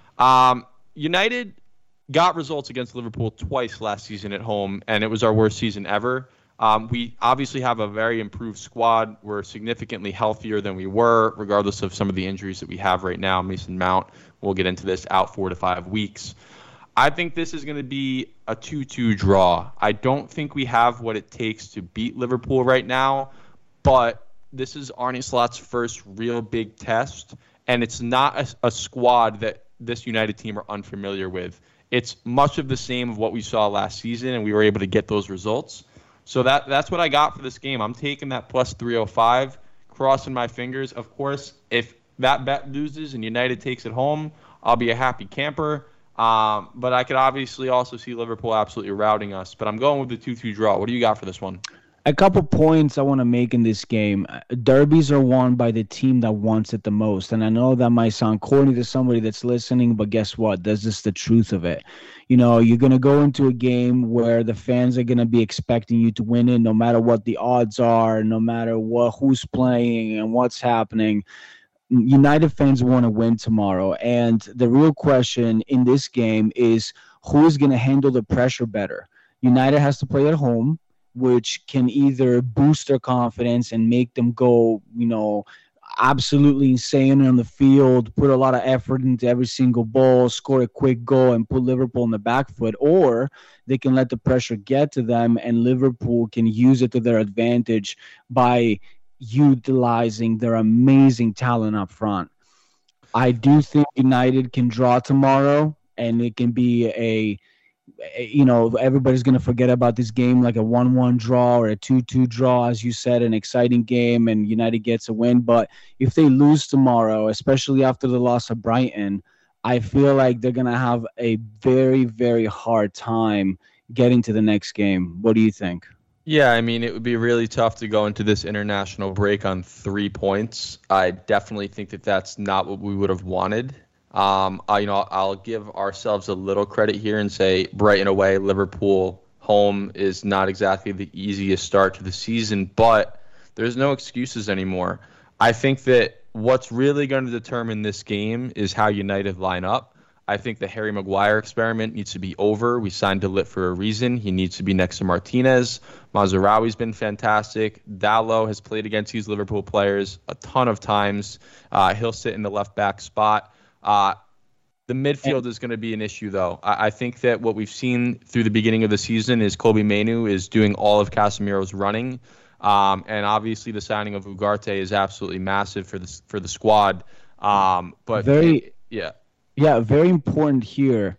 Um, United got results against Liverpool twice last season at home, and it was our worst season ever. Um, we obviously have a very improved squad. We're significantly healthier than we were, regardless of some of the injuries that we have right now. Mason Mount, we'll get into this, out four to five weeks. I think this is going to be a two two draw. I don't think we have what it takes to beat Liverpool right now, but this is Arne Slot's first real big test, and it's not a, a squad that this United team are unfamiliar with. It's much of the same of what we saw last season, and we were able to get those results. So that that's what I got for this game. I'm taking that plus three oh five, crossing my fingers. Of course, if that bet loses and United takes it home, I'll be a happy camper. Um, but I could obviously also see Liverpool absolutely routing us. But I'm going with the two two draw. What do you got for this one? A couple points I want to make in this game. Derbies are won by the team that wants it the most. And I know that might sound corny to somebody that's listening, but guess what? That's just the truth of it. You know, you're going to go into a game where the fans are going to be expecting you to win it, no matter what the odds are, no matter what who's playing and what's happening. United fans want to win tomorrow. And the real question in this game is who is going to handle the pressure better? United has to play at home, which can either boost their confidence and make them go, you know, absolutely insane on the field, put a lot of effort into every single ball, score a quick goal, and put Liverpool on the back foot, or they can let the pressure get to them and Liverpool can use it to their advantage by utilizing their amazing talent up front. I do think United can draw tomorrow, and it can be a you know, everybody's going to forget about this game like a one one draw or a two two draw, as you said, an exciting game, and United gets a win. But if they lose tomorrow, especially after the loss of Brighton, I feel like they're going to have a very, very hard time getting to the next game. What do you think? Yeah, I mean, it would be really tough to go into this international break on three points. I definitely think that that's not what we would have wanted. Um, I, you know, I'll give ourselves a little credit here and say Brighton away, Liverpool home is not exactly the easiest start to the season, but there's no excuses anymore. I think that what's really going to determine this game is how United line up. I think the Harry Maguire experiment needs to be over. We signed De Ligt for a reason. He needs to be next to Martinez. Mazraoui's been fantastic. Dalot has played against these Liverpool players a ton of times. Uh, he'll sit in the left back spot. Uh, the midfield is going to be an issue, though. I, I think that what we've seen through the beginning of the season is Kobbie Mainoo is doing all of Casemiro's running, um, and obviously the signing of Ugarte is absolutely massive for the for the squad. Um, but very, it, yeah, yeah, very important here.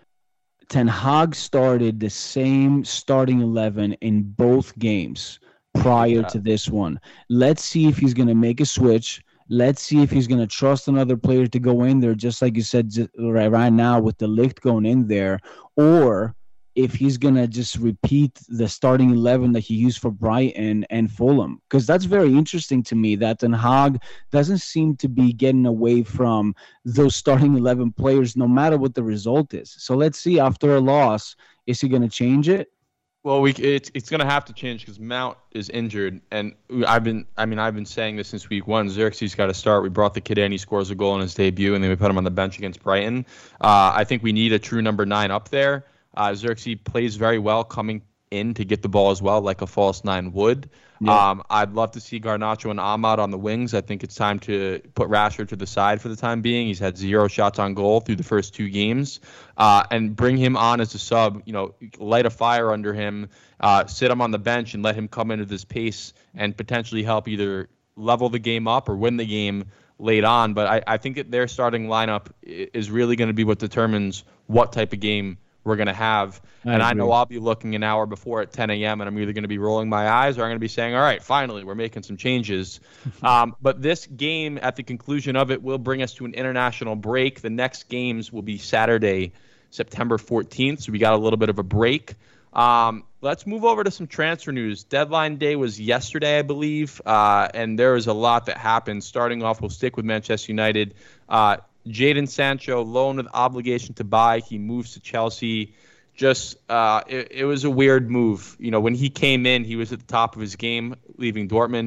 Ten Hag started the same starting eleven in both games prior yeah. to this one. Let's see if he's going to make a switch. Let's see if he's going to trust another player to go in there, just like you said right, right now with De Ligt going in there, or if he's going to just repeat the starting eleven that he used for Brighton and Fulham. Because that's very interesting to me that Ten Hag doesn't seem to be getting away from those starting eleven players no matter what the result is. So let's see, after a loss, is he going to change it? Well, we it's it's gonna have to change because Mount is injured, and I've been I mean I've been saying this since week one. Xerxes got to start. We brought the kid in, he scores a goal in his debut, and then we put him on the bench against Brighton. Uh, I think we need a true number nine up there. Uh, Xerxes plays very well coming in to get the ball as well, like a false nine would. Yeah. Um, I'd love to see Garnacho and Ahmad on the wings. I think it's time to put Rashford to the side for the time being. He's had zero shots on goal through the first two games, uh, and bring him on as a sub. You know, light a fire under him, uh, sit him on the bench, and let him come into this pace and potentially help either level the game up or win the game late on. But I, I think that their starting lineup is really going to be what determines what type of game we're going to have. I and agree. I know I'll be looking an hour before at ten a.m. and I'm either going to be rolling my eyes or I'm going to be saying, all right, finally, we're making some changes. um, but this game, at the conclusion of it, will bring us to an international break. The next games will be Saturday, September fourteenth, so we got a little bit of a break. Um, let's move over to some transfer news. Deadline day was yesterday, I believe, uh, and there is a lot that happened. Starting off, we'll stick with Manchester United. Uh, Jadon Sancho, loan with obligation to buy. He moves to Chelsea. Just, uh, it, it was a weird move. You know, when he came in, he was at the top of his game, leaving Dortmund.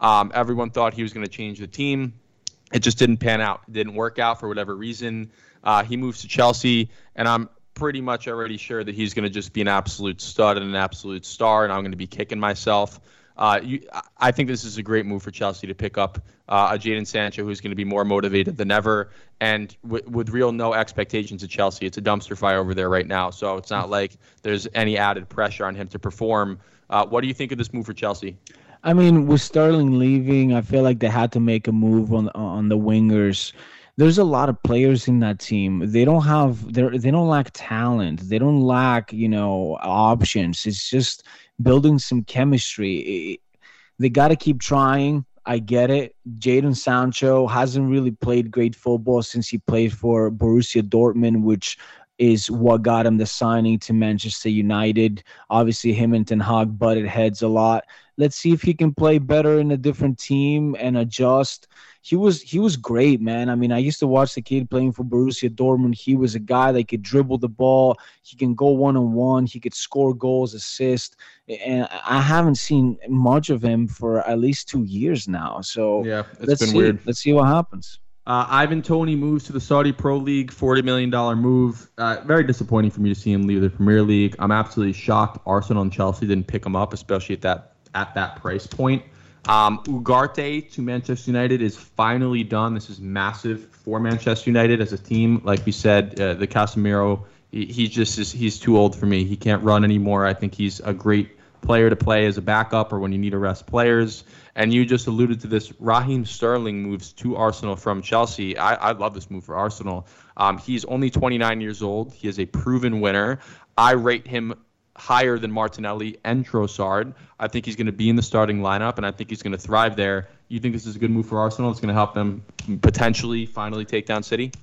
Um, everyone thought he was going to change the team. It just didn't pan out. It didn't work out for whatever reason. Uh, he moves to Chelsea, and I'm pretty much already sure that he's going to just be an absolute stud and an absolute star, and I'm going to be kicking myself. Uh, you, I think this is a great move for Chelsea to pick up uh, a Jadon Sancho who's going to be more motivated than ever, and w- with real no expectations at Chelsea. It's a dumpster fire over there right now, so it's not like there's any added pressure on him to perform. Uh, what do you think of this move for Chelsea? I mean, with Sterling leaving, I feel like they had to make a move on on the wingers. There's a lot of players in that team. They don't have they they don't lack talent. They don't lack, you know, options. It's just building some chemistry. They got to keep trying. I get it. Jadon Sancho hasn't really played great football since he played for Borussia Dortmund, which is what got him the signing to Manchester United. Obviously, him and Ten Hag butted heads a lot. Let's see if he can play better in a different team and adjust. He was he was great, man. I mean, I used to watch the kid playing for Borussia Dortmund. He was a guy that could dribble the ball. He can go one-on-one. He could score goals, assist. And I haven't seen much of him for at least two years now. So yeah, it's let's been see. weird. Let's see what happens. Uh, Ivan Toney moves to the Saudi Pro League, forty million dollars move. Uh, very disappointing for me to see him leave the Premier League. I'm absolutely shocked Arsenal and Chelsea didn't pick him up, especially at that at that price point. Um, Ugarte to Manchester United is finally done. This is massive for Manchester United as a team. Like we said, uh, the Casemiro, he, he just is, he's too old for me. He can't run anymore. I think he's a great player to play as a backup or when you need to rest players. And you just alluded to this. Raheem Sterling moves to Arsenal from Chelsea. I, I love this move for Arsenal. Um, he's only twenty-nine years old. He is a proven winner. I rate him higher than Martinelli and Trossard. I think he's going to be in the starting lineup, and I think he's going to thrive there. You think this is a good move for Arsenal? It's going to help them potentially finally take down City?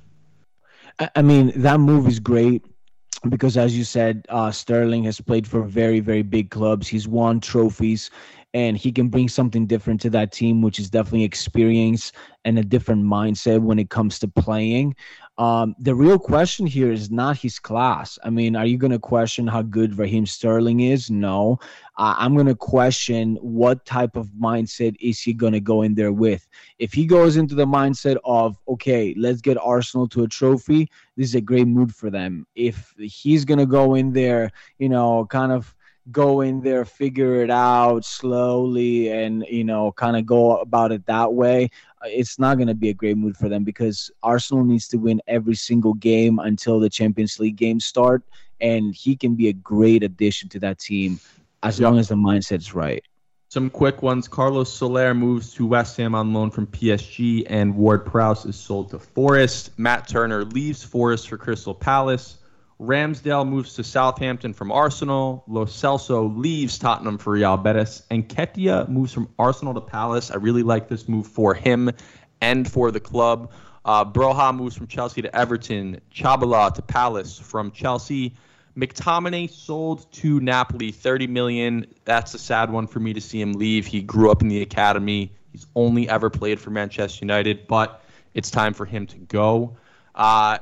I mean, that move is great because, as you said, uh, Sterling has played for very, very big clubs. He's won trophies, and he can bring something different to that team, which is definitely experience and a different mindset when it comes to playing. Um, the real question here is not his class. I mean, are you going to question how good Raheem Sterling is? No. Uh, I'm going to question what type of mindset is he going to go in there with. If he goes into the mindset of, okay, let's get Arsenal to a trophy, this is a great mood for them. If he's going to go in there, you know, kind of go in there, figure it out slowly and, you know, kind of go about it that way, it's not going to be a great mood for them because Arsenal needs to win every single game until the Champions League games start, and he can be a great addition to that team as yep. long as the mindset's right. Some quick ones. Carlos Soler moves to West Ham on loan from P S G, and Ward-Prowse is sold to Forest. Matt Turner leaves Forest for Crystal Palace. Ramsdale moves to Southampton from Arsenal. Lo Celso leaves Tottenham for Real Betis. And Nketiah moves from Arsenal to Palace. I really like this move for him and for the club. Uh, Broha moves from Chelsea to Everton. Chabala to Palace from Chelsea. McTominay sold to Napoli, thirty million dollars. That's a sad one for me to see him leave. He grew up in the academy. He's only ever played for Manchester United, but it's time for him to go. Uh,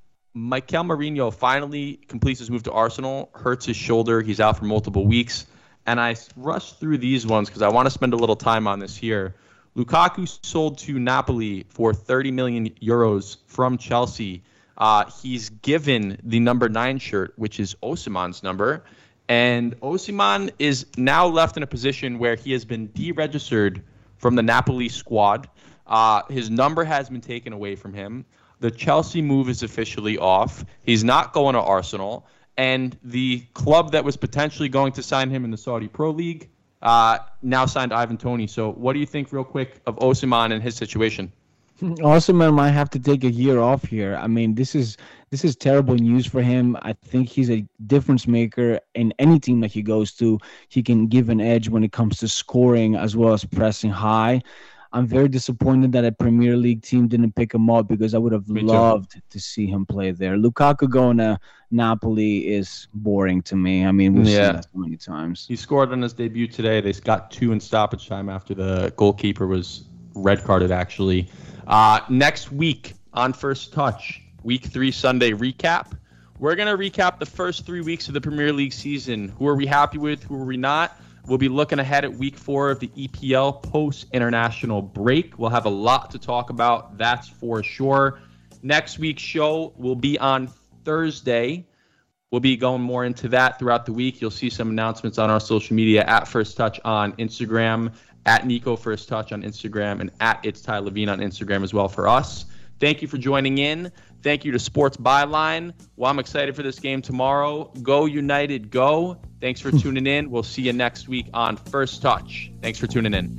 Mikel Mourinho finally completes his move to Arsenal, hurts his shoulder. He's out for multiple weeks. And I rushed through these ones because I want to spend a little time on this here. Lukaku sold to Napoli for thirty million euros from Chelsea. Uh, he's given the number nine shirt, which is Osimhen's number. And Osimhen is now left in a position where he has been deregistered from the Napoli squad. Uh, his number has been taken away from him. The Chelsea move is officially off. He's not going to Arsenal. And the club that was potentially going to sign him in the Saudi Pro League uh, now signed Ivan Toney. So what do you think, real quick, of Osimhen and his situation? Osimhen might have to take a year off here. I mean, this is this is terrible news for him. I think he's a difference maker in any team that he goes to. He can give an edge when it comes to scoring as well as pressing high. I'm very disappointed that a Premier League team didn't pick him up because I would have Me loved too. to see him play there. Lukaku going to Napoli is boring to me. I mean, we've yeah. seen that so many times. He scored on his debut today. They got two in stoppage time after the goalkeeper was red carded, actually. Uh, next week on First Touch, Week three Sunday recap. We're going to recap the first three weeks of the Premier League season. Who are we happy with? Who are we not? We'll be looking ahead at week four of the E P L post-international break. We'll have a lot to talk about, that's for sure. Next week's show will be on Thursday. We'll be going more into that throughout the week. You'll see some announcements on our social media, at First Touch on Instagram, at Nico First Touch on Instagram, and at It's Ty Levine on Instagram as well for us. Thank you for joining in. Thank you to Sports Byline. Well, I'm excited for this game tomorrow. Go United, go. Thanks for tuning in. We'll see you next week on First Touch. Thanks for tuning in.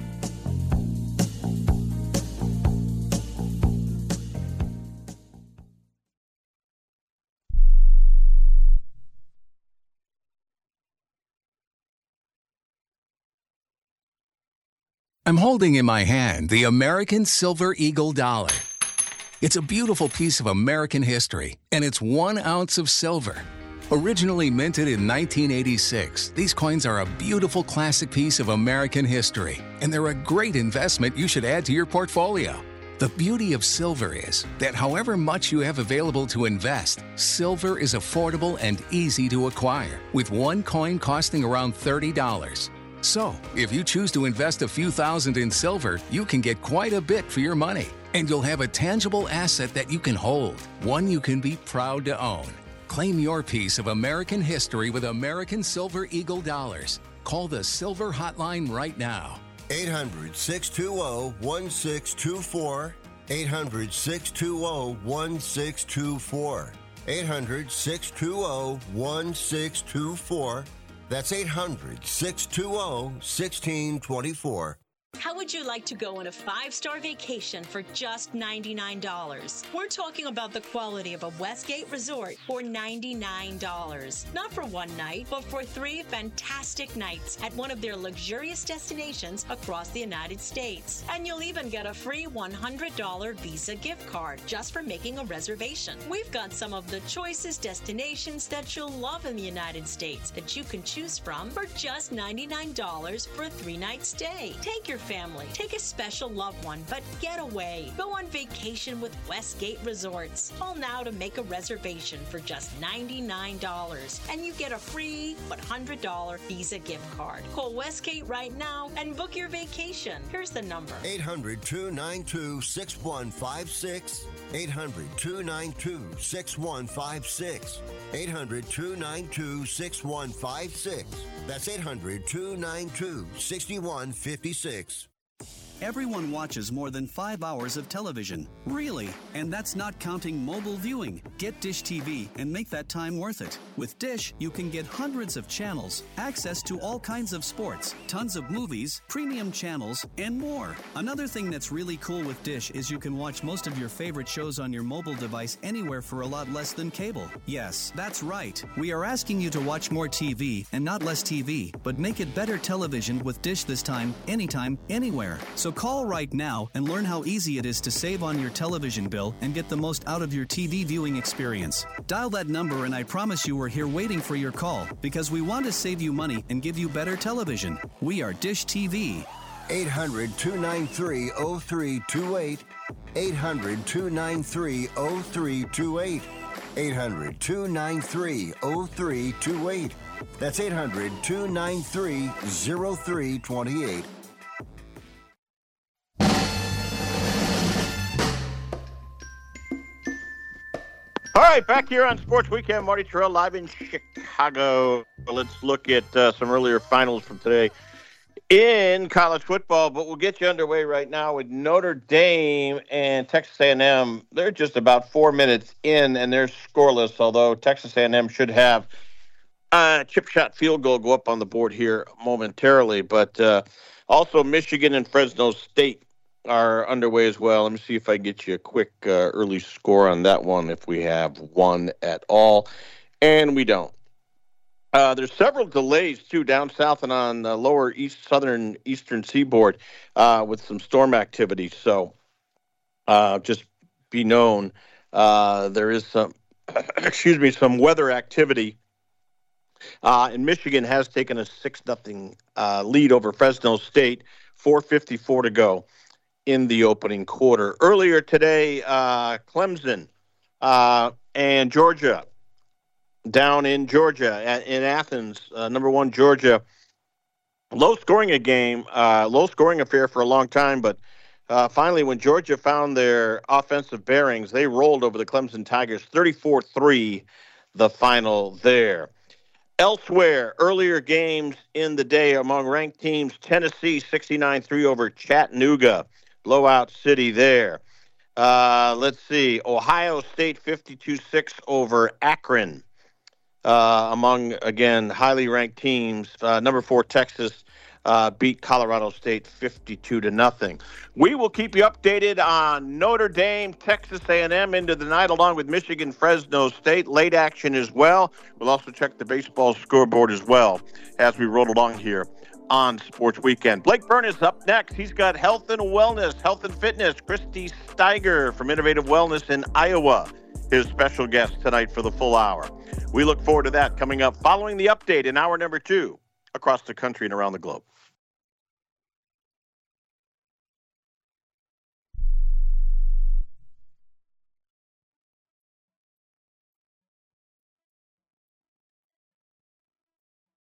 I'm holding in my hand the American Silver Eagle dollar. It's a beautiful piece of American history, and it's one ounce of silver. Originally minted in nineteen eighty-six, these coins are a beautiful classic piece of American history, and they're a great investment you should add to your portfolio. The beauty of silver is that however much you have available to invest, silver is affordable and easy to acquire, with one coin costing around thirty dollars. So, if you choose to invest a few thousand in silver, you can get quite a bit for your money. And you'll have a tangible asset that you can hold, one you can be proud to own. Claim your piece of American history with American Silver Eagle dollars. Call the Silver Hotline right now. eight hundred, six two zero, one six two four. eight hundred, six two zero, one six two four. eight hundred, six two zero, one six two four. That's eight hundred, six two zero, one six two four. How would you like to go on a five-star vacation for just ninety-nine dollars? We're talking about the quality of a Westgate resort for ninety-nine dollars. Not for one night, but for three fantastic nights at one of their luxurious destinations across the United States. And you'll even get a free one hundred dollars Visa gift card just for making a reservation. We've got some of the choicest destinations that you'll love in the United States that you can choose from for just ninety-nine dollars for a three-night stay. Take your family, take a special loved one, but get away. Go on vacation with Westgate Resorts. Call now to make a reservation for just ninety-nine dollars, and you get a free one hundred dollars Visa gift card. Call Westgate right now and book your vacation. Here's the number. eight hundred, two nine two, six one five six. eight hundred, two nine two, six one five six. eight hundred, two nine two, six one five six. That's eight hundred, two nine two, six one five six. Everyone watches more than five hours of television. Really? And that's not counting mobile viewing. Get Dish T V and make that time worth it. With Dish, you can get hundreds of channels, access to all kinds of sports, tons of movies, premium channels, and more. Another thing that's really cool with Dish is you can watch most of your favorite shows on your mobile device anywhere for a lot less than cable. Yes, that's right. We are asking you to watch more T V and not less T V, but make it better television with Dish this time, anytime, anywhere. So call right now and learn how easy it is to save on your television bill and get the most out of your T V viewing experience. Dial that number and I promise you we're here waiting for your call because we want to save you money and give you better television. We are Dish T V. eight hundred, two nine three, oh three two eight. eight hundred, two nine three, oh three two eight. eight hundred, two nine three, oh three two eight. That's eight hundred, two nine three, oh three two eight. All right, back here on Sports Weekend, Marty Terrell live in Chicago. Let's look at uh, some earlier finals from today in college football, but we'll get you underway right now with Notre Dame and Texas A and M. They're just about four minutes in, and they're scoreless, although Texas A and M should have a chip shot field goal go up on the board here momentarily. But uh, also Michigan and Fresno State are underway as well. Let me see if I can get you a quick uh, early score on that one, if we have one at all. And we don't. Uh, there's several delays, too, down south and on the lower east, southern, eastern seaboard uh, with some storm activity. So uh, just be known, uh, there is some, excuse me, some weather activity. Uh, and Michigan has taken a six nothing uh, lead over Fresno State, four fifty-four to go in the opening quarter. Earlier today, uh, Clemson uh, and Georgia, down in Georgia, at, in Athens, uh, number one Georgia low-scoring a game, uh, low-scoring affair for a long time, but uh, finally when Georgia found their offensive bearings, they rolled over the Clemson Tigers, thirty-four three, the final there. Elsewhere, earlier games in the day among ranked teams, Tennessee sixty-nine three over Chattanooga, blowout city there. Uh, let's see, Ohio State fifty-two six over Akron. Uh, among, again, highly ranked teams, uh, number four Texas uh, beat Colorado State fifty-two to nothing. We will keep you updated on Notre Dame, Texas A and M into the night, along with Michigan, Fresno State. Late action as well. We'll also check the baseball scoreboard as well as we roll along here on Sports Weekend. Blake Byrne is up next. He's got health and wellness, health and fitness. Christy Steiger from Innovative Wellness in Iowa, his special guest tonight for the full hour. We look forward to that coming up following the update in hour number two across the country and around the globe.